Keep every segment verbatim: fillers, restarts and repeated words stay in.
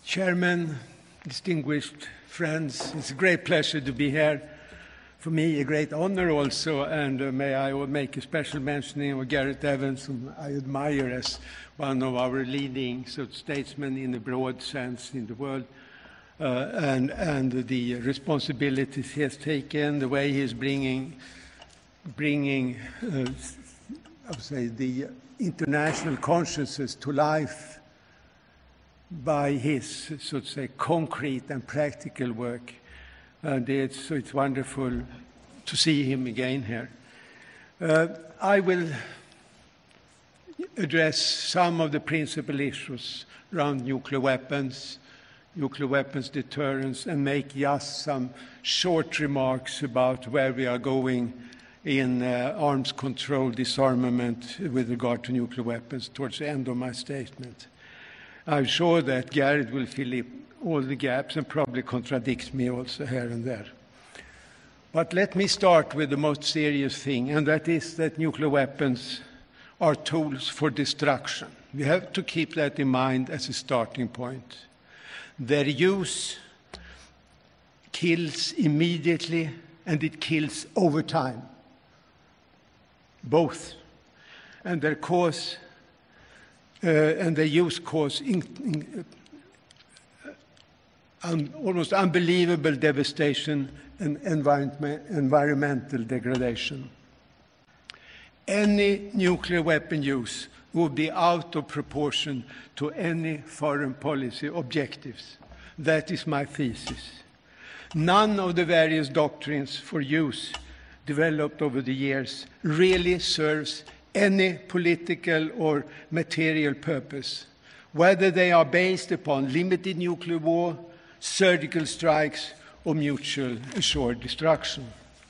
Chairman, distinguished friends, it's a great pleasure to be here. For me, a great honor also, and uh, may I make a special mentioning of Gareth Evans, whom I admire as one of our leading so, statesmen in a broad sense in the world, uh, and, and the responsibilities he has taken, the way he is bringing, bringing uh, I would say, the international consciousness to life by his, so to say, concrete and practical work. And it's, so it's wonderful to see him again here. Uh, I will address some of the principal issues around nuclear weapons, nuclear weapons deterrence, and make just some short remarks about where we are going in uh, arms control disarmament with regard to nuclear weapons towards the end of my statement. I'm sure that Gareth will fill in all the gaps and probably contradicts me also here and there. But let me start with the most serious thing, and that is that nuclear weapons are tools for destruction. We have to keep that in mind as a starting point. Their use kills immediately and it kills over time, both. And their cause Uh, and their use cause in, in, uh, un, almost unbelievable devastation and environment, environmental degradation. Any nuclear weapon use would be out of proportion to any foreign policy objectives. That is my thesis. None of the various doctrines for use developed over the years really serves any political or material purpose, whether they are based upon limited nuclear war, surgical strikes, or mutual assured destruction.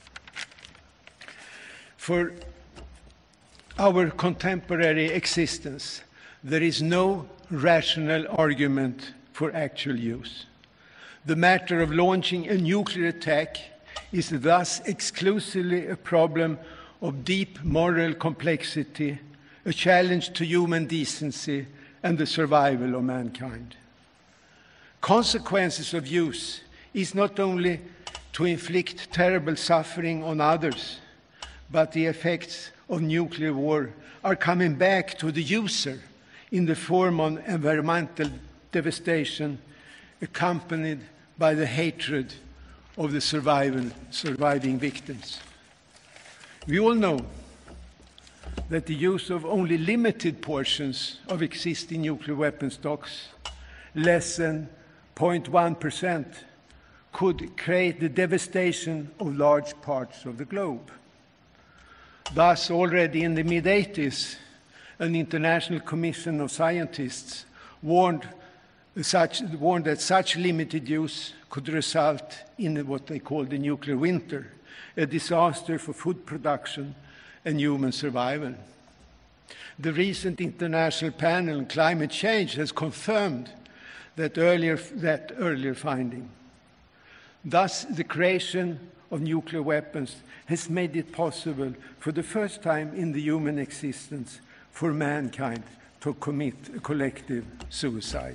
For our contemporary existence, there is no rational argument for actual use. The matter of launching a nuclear attack is thus exclusively a problem of deep moral complexity, a challenge to human decency and the survival of mankind. Consequences of use is not only to inflict terrible suffering on others, but the effects of nuclear war are coming back to the user in the form of environmental devastation accompanied by the hatred of the survival, surviving victims. We all know that the use of only limited portions of existing nuclear weapon stocks, less than zero point one percent, could create the devastation of large parts of the globe. Thus, already in the mid eighties, an international commission of scientists warned, such, warned that such limited use could result in what they call the nuclear winter, a disaster for food production and human survival. The recent International Panel on Climate Change has confirmed that earlier, that earlier finding. Thus, the creation of nuclear weapons has made it possible for the first time in the human existence for mankind to commit a collective suicide.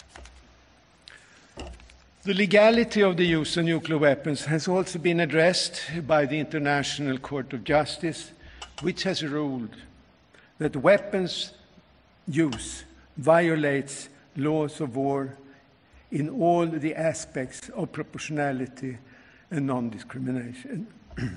The legality of the use of nuclear weapons has also been addressed by the International Court of Justice, which has ruled that weapons use violates laws of war in all the aspects of proportionality and non-discrimination.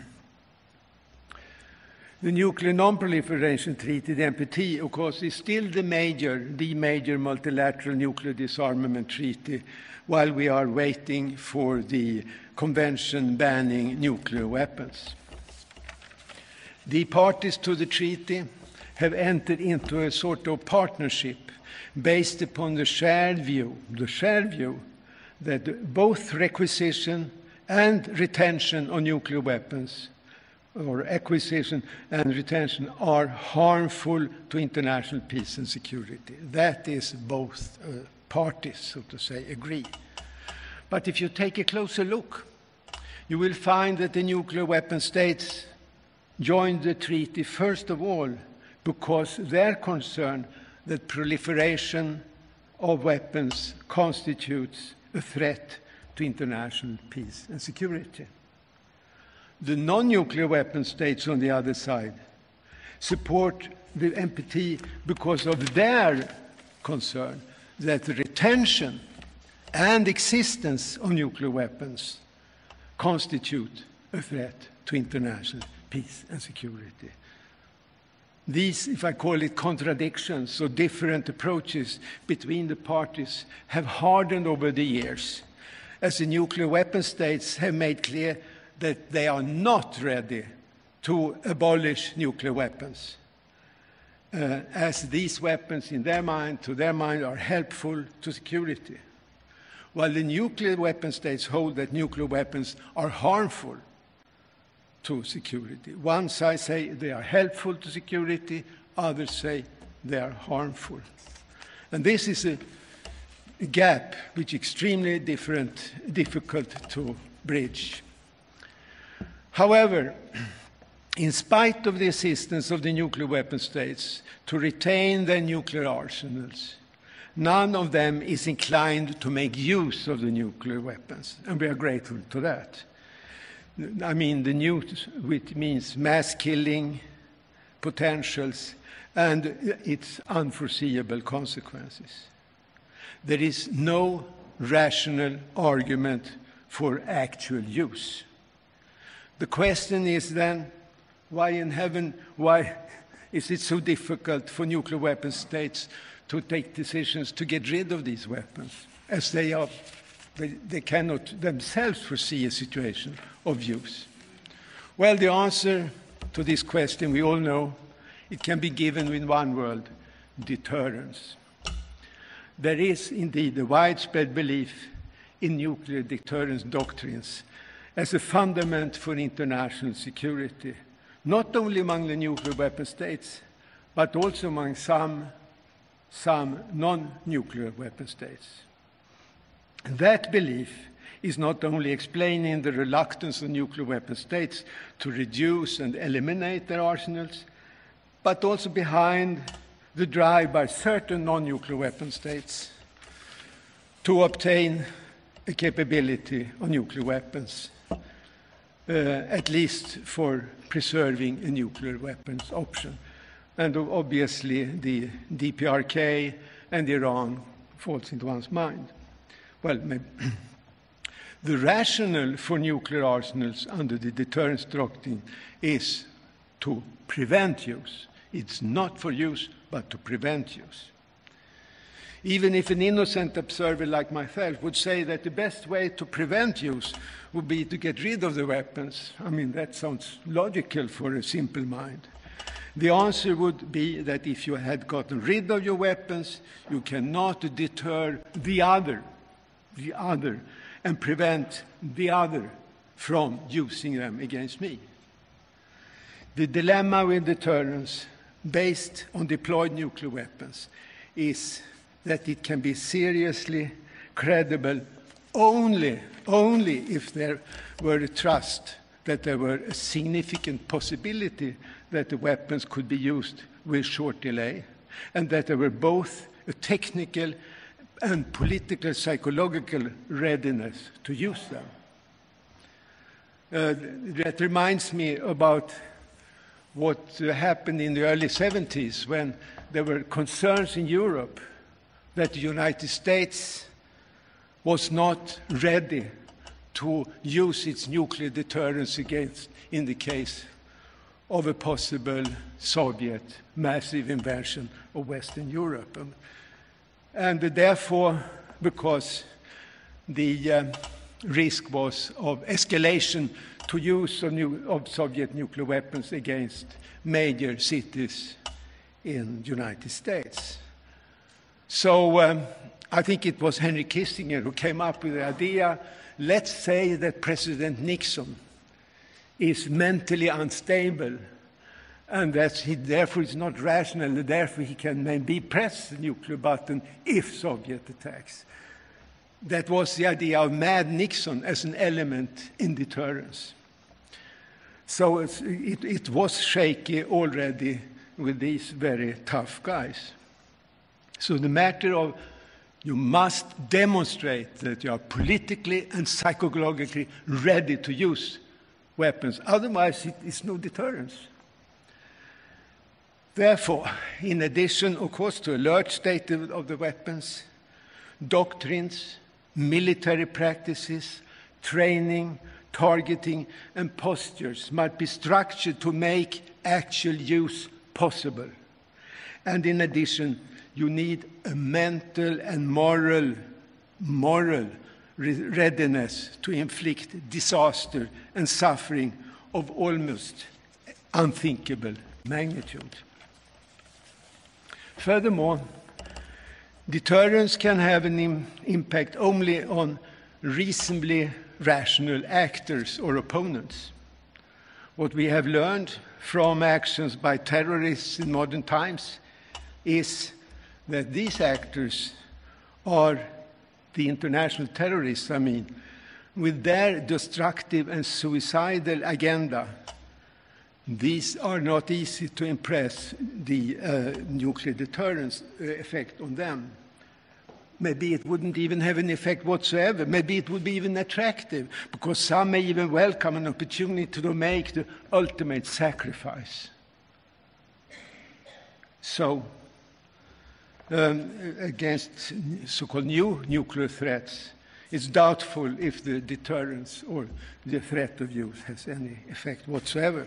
The Nuclear Non-Proliferation Treaty, the N P T, of course, is still the major, the major multilateral nuclear disarmament treaty, while we are waiting for the convention banning nuclear weapons. The parties to the treaty have entered into a sort of partnership based upon the shared view, the shared view that both requisition and retention of nuclear weapons, or acquisition and retention, are harmful to international peace and security. That is both uh, parties, so to say, agree. But if you take a closer look, you will find that the nuclear weapon states joined the treaty first of all because they're concerned that proliferation of weapons constitutes a threat to international peace and security. The non-nuclear weapon states, on the other side, support the N P T because of their concern that the retention and existence of nuclear weapons constitute a threat to international peace and security. These, if I call it contradictions or different approaches between the parties, have hardened over the years, as the nuclear weapon states have made clear that they are not ready to abolish nuclear weapons, uh, as these weapons, in their mind, to their mind, are helpful to security, while the nuclear weapon states hold that nuclear weapons are harmful to security. One side say they are helpful to security, others say they are harmful. And this is a gap which is extremely different, difficult to bridge. However, in spite of the assistance of the nuclear weapon states to retain their nuclear arsenals, none of them is inclined to make use of the nuclear weapons, and we are grateful to that. I mean, the nukes, which means mass killing potentials and its unforeseeable consequences. There is no rational argument for actual use. The question is then, why in heaven, why is it so difficult for nuclear weapon states to take decisions to get rid of these weapons, as they are, they, they cannot themselves foresee a situation of use? Well, the answer to this question, we all know, it can be given in one word: deterrence. There is indeed a widespread belief in nuclear deterrence doctrines as a fundament for international security, not only among the nuclear weapon states, but also among some, some non-nuclear weapon states. And that belief is not only explaining the reluctance of nuclear weapon states to reduce and eliminate their arsenals, but also behind the drive by certain non-nuclear weapon states to obtain a capability of nuclear weapons, uh, at least for preserving a nuclear weapons option. And obviously the D P R K and Iran falls into one's mind. Well, maybe the rationale for nuclear arsenals under the deterrence doctrine is to prevent use. It's not for use, but to prevent use. Even if an innocent observer like myself would say that the best way to prevent use would be to get rid of the weapons, I mean, that sounds logical for a simple mind. The answer would be that if you had gotten rid of your weapons, you cannot deter the other, the other, and prevent the other from using them against me. The dilemma with deterrence based on deployed nuclear weapons is that it can be seriously credible only, only if there were a trust that there were a significant possibility that the weapons could be used with short delay, and that there were both a technical and political, psychological readiness to use them. Uh, that reminds me about what uh, happened in the early seventies when there were concerns in Europe that the United States was not ready to use its nuclear deterrence against, in the case of a possible Soviet massive invasion of Western Europe. Um, and therefore, because the uh, risk was of escalation to use of, new, of Soviet nuclear weapons against major cities in the United States. So um, I think it was Henry Kissinger who came up with the idea, let's say that President Nixon is mentally unstable and that he therefore is not rational, and therefore he can maybe press the nuclear button if Soviet attacks. That was the idea of Mad Nixon as an element in deterrence. So it's, it, it was shaky already with these very tough guys. So the matter of You must demonstrate that you are politically and psychologically ready to use weapons. Otherwise, it is no deterrence. Therefore, in addition, of course, to alert state of the weapons, doctrines, military practices, training, targeting, and postures might be structured to make actual use possible. And in addition, you need a mental and moral, moral readiness to inflict disaster and suffering of almost unthinkable magnitude. Furthermore, deterrence can have an im- impact only on reasonably rational actors or opponents. What we have learned from actions by terrorists in modern times is that these actors are the international terrorists, I mean, with their destructive and suicidal agenda. These are not easy to impress the uh, nuclear deterrence uh, effect on them. Maybe it wouldn't even have an effect whatsoever. Maybe it would be even attractive, because some may even welcome an opportunity to make the ultimate sacrifice. So, um, against so-called new nuclear threats, it's doubtful if the deterrence or the threat of use has any effect whatsoever.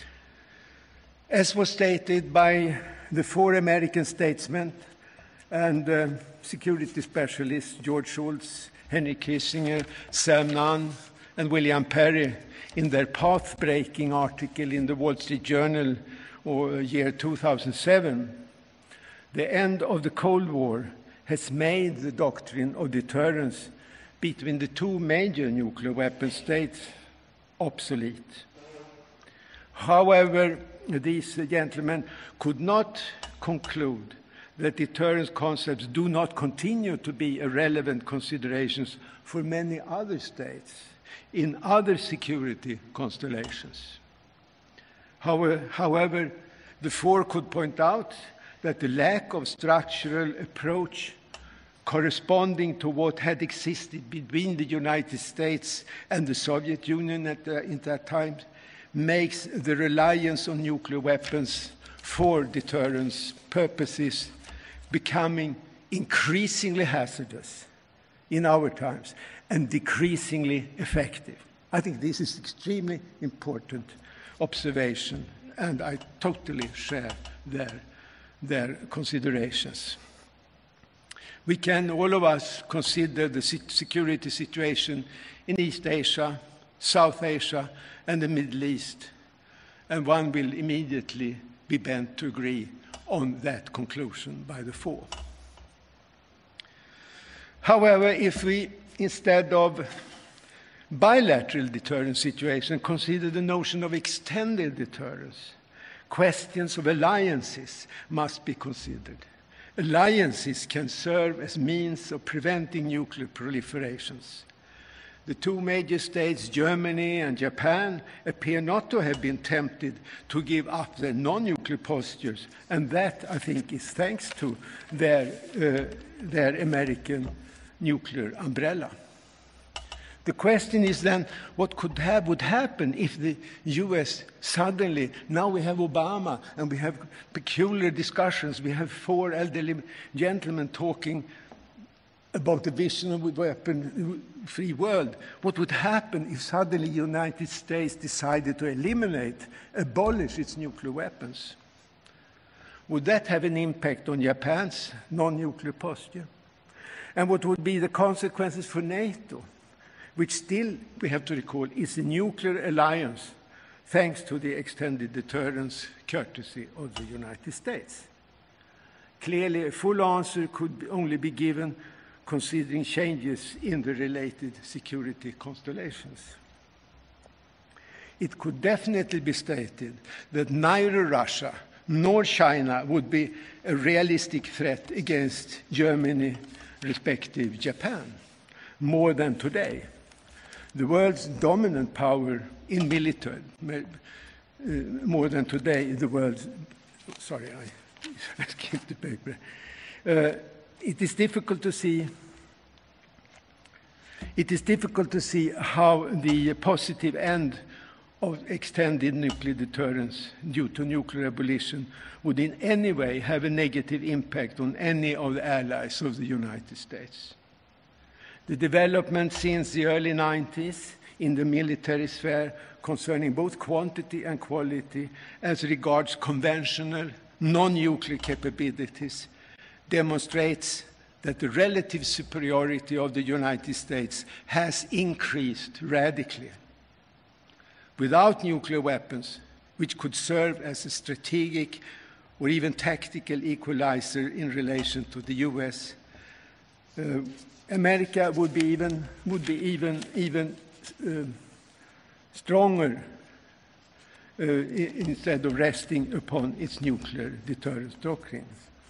As was stated by the four American statesmen and uh, security specialists, George Shultz, Henry Kissinger, Sam Nunn, and William Perry, in their path-breaking article in the Wall Street Journal or year two thousand seven, the end of the Cold War has made the doctrine of deterrence between the two major nuclear weapon states obsolete. However, these gentlemen could not conclude that deterrence concepts do not continue to be relevant considerations for many other states in other security constellations. However, however, the four could point out that the lack of structural approach corresponding to what had existed between the United States and the Soviet Union at, the, at that time makes the reliance on nuclear weapons for deterrence purposes becoming increasingly hazardous in our times and decreasingly effective. I think this is extremely important observation, and I totally share their, their considerations. We can, all of us, consider the security situation in East Asia, South Asia, and the Middle East, and one will immediately be bent to agree on that conclusion by the four. However, if we, instead of bilateral deterrence situation, consider the notion of extended deterrence, questions of alliances must be considered. Alliances can serve as means of preventing nuclear proliferations. The two major states, Germany and Japan, appear not to have been tempted to give up their non-nuclear postures, and that, I think, is thanks to their, uh, their American nuclear umbrella. The question is then, what could have, would happen if the U S suddenly, now we have Obama and we have peculiar discussions, we have four elderly gentlemen talking about the vision of a weapon-free world. What would happen if suddenly the United States decided to eliminate, abolish its nuclear weapons? Would that have an impact on Japan's non-nuclear posture? And what would be the consequences for NATO, which still, we have to recall, is a nuclear alliance thanks to the extended deterrence courtesy of the United States? Clearly, a full answer could only be given considering changes in the related security constellations. It could definitely be stated that neither Russia nor China would be a realistic threat against Germany, respective Japan, more than today. The world's dominant power in military, uh, more than today, the world's, sorry, I, I skipped the paper. Uh, it is difficult to see it is difficult to see how the positive end of extended nuclear deterrence due to nuclear abolition would in any way have a negative impact on any of the allies of the United States. The development since the early nineties in the military sphere concerning both quantity and quality as regards conventional non-nuclear capabilities demonstrates that the relative superiority of the United States has increased radically. Without nuclear weapons, which could serve as a strategic or even tactical equalizer in relation to the U S, uh, America would be even, would be even, even uh, stronger uh, instead of resting upon its nuclear deterrence doctrines.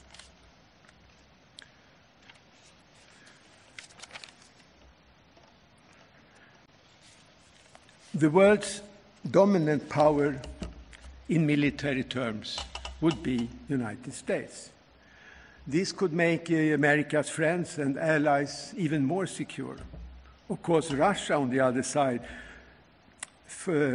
The world's dominant power in military terms would be the United States. This could make uh, America's friends and allies even more secure. Of course, Russia, on the other side, f uh,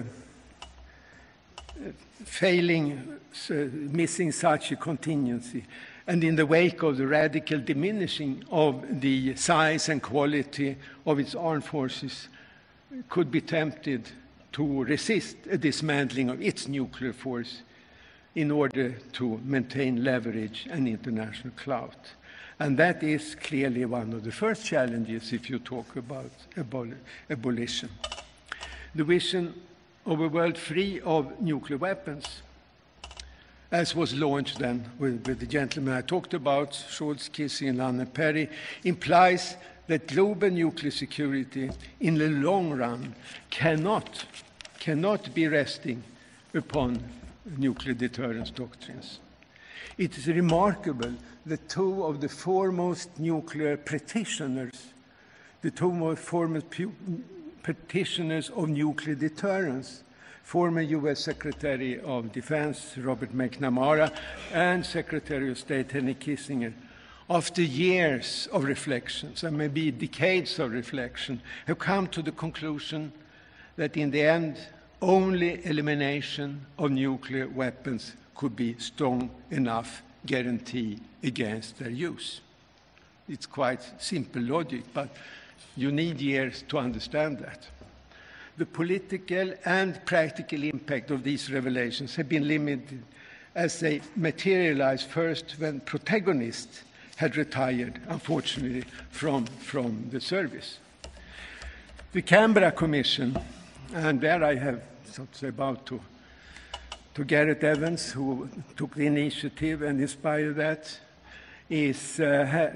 failing, uh, missing such a contingency, and in the wake of the radical diminishing of the size and quality of its armed forces, could be tempted to resist a dismantling of its nuclear force in order to maintain leverage and international clout. And that is clearly one of the first challenges if you talk about abol abolition. The vision of a world free of nuclear weapons, as was launched then with, with the gentleman I talked about, Scholz, Kissinger, and Perry, implies that global nuclear security in the long run cannot, cannot be resting upon nuclear deterrence doctrines. It is remarkable that two of the foremost nuclear practitioners, the two most foremost practitioners of nuclear deterrence, former U S Secretary of Defense Robert McNamara and Secretary of State Henry Kissinger, after years of reflections and maybe decades of reflection, have come to the conclusion that in the end, only elimination of nuclear weapons could be strong enough guarantee against their use. It's quite simple logic, but you need years to understand that. The political and practical impact of these revelations have been limited as they materialized first when protagonists had retired, unfortunately, from, from the service. The Canberra Commission, and there I have so to say about to, to Gareth Evans, who took the initiative and inspired that, is, uh,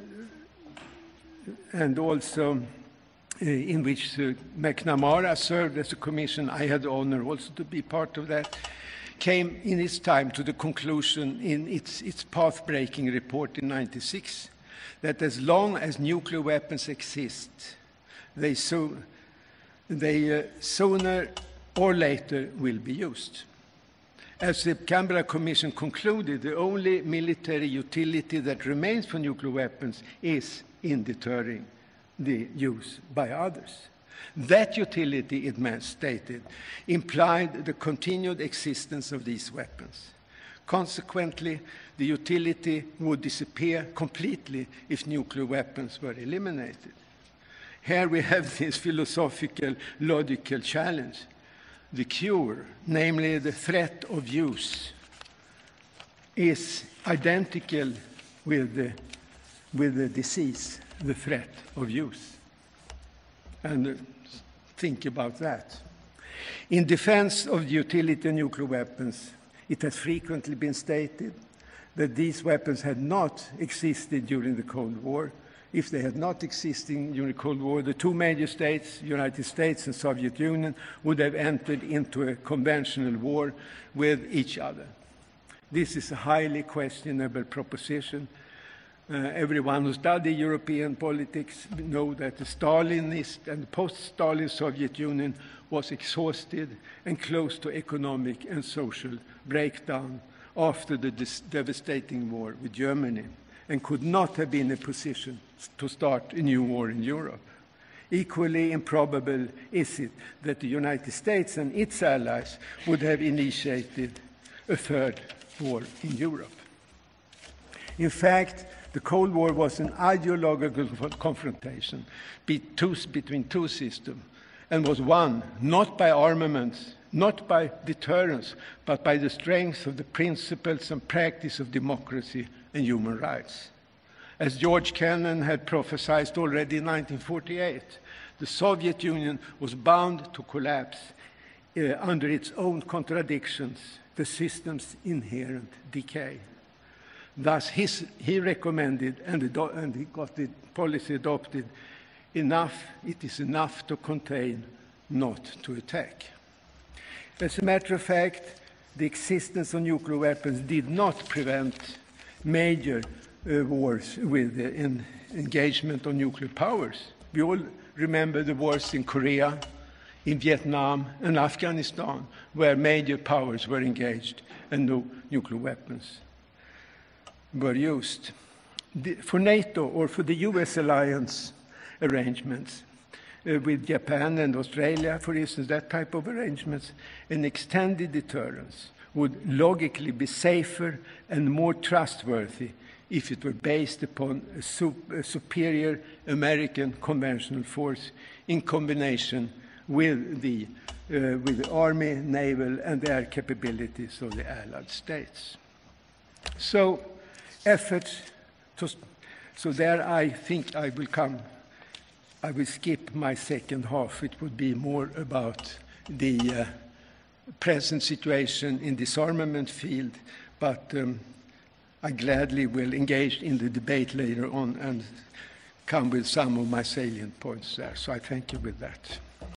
and also uh, in which uh, McNamara served as a commission. I had the honor also to be part of that, came in its time to the conclusion in its, its path-breaking report in ninety-six that as long as nuclear weapons exist, they, so, they uh, sooner or later will be used. As the Canberra Commission concluded, the only military utility that remains for nuclear weapons is in deterring the use by others. That utility, it stated, implied the continued existence of these weapons. Consequently, the utility would disappear completely if nuclear weapons were eliminated. Here we have this philosophical, logical challenge. The cure, namely the threat of use, is identical with the, with the disease, the threat of use. And uh, think about that. In defense of the utility of nuclear weapons, it has frequently been stated that these weapons had not existed during the Cold War. If they had not existed during the Cold War, the two major states, United States and Soviet Union, would have entered into a conventional war with each other. This is a highly questionable proposition. Uh, everyone who studied European politics knows that the Stalinist and post-Stalin Soviet Union was exhausted and close to economic and social breakdown after the devastating war with Germany. and could not have been in a position to start a new war in Europe. Equally improbable is it that the United States and its allies would have initiated a third war in Europe. In fact, the Cold War was an ideological confrontation between two systems, and was won not by armaments, not by deterrence, but by the strength of the principles and practice of democracy and human rights. As George Kennan had prophesied already in nineteen forty-eight, the Soviet Union was bound to collapse uh, under its own contradictions, the system's inherent decay. Thus, his, he recommended, and, the, and he got the policy adopted, enough, it is enough to contain, not to attack. As a matter of fact, the existence of nuclear weapons did not prevent major uh, wars with the in engagement of nuclear powers. We all remember the wars in Korea, in Vietnam, and Afghanistan, where major powers were engaged and no nuclear weapons were used. The, for NATO or for the U S alliance arrangements uh, with Japan and Australia, for instance, that type of arrangements, an extended deterrence would logically be safer and more trustworthy if it were based upon a, sup a superior American conventional force in combination with the, uh, with the army, naval, and air capabilities of the Allied states. So, efforts to, so there I think I will come, I will skip my second half. It would be more about the uh, present situation in disarmament field, but um, I gladly will engage in the debate later on and come with some of my salient points there. So I thank you with that.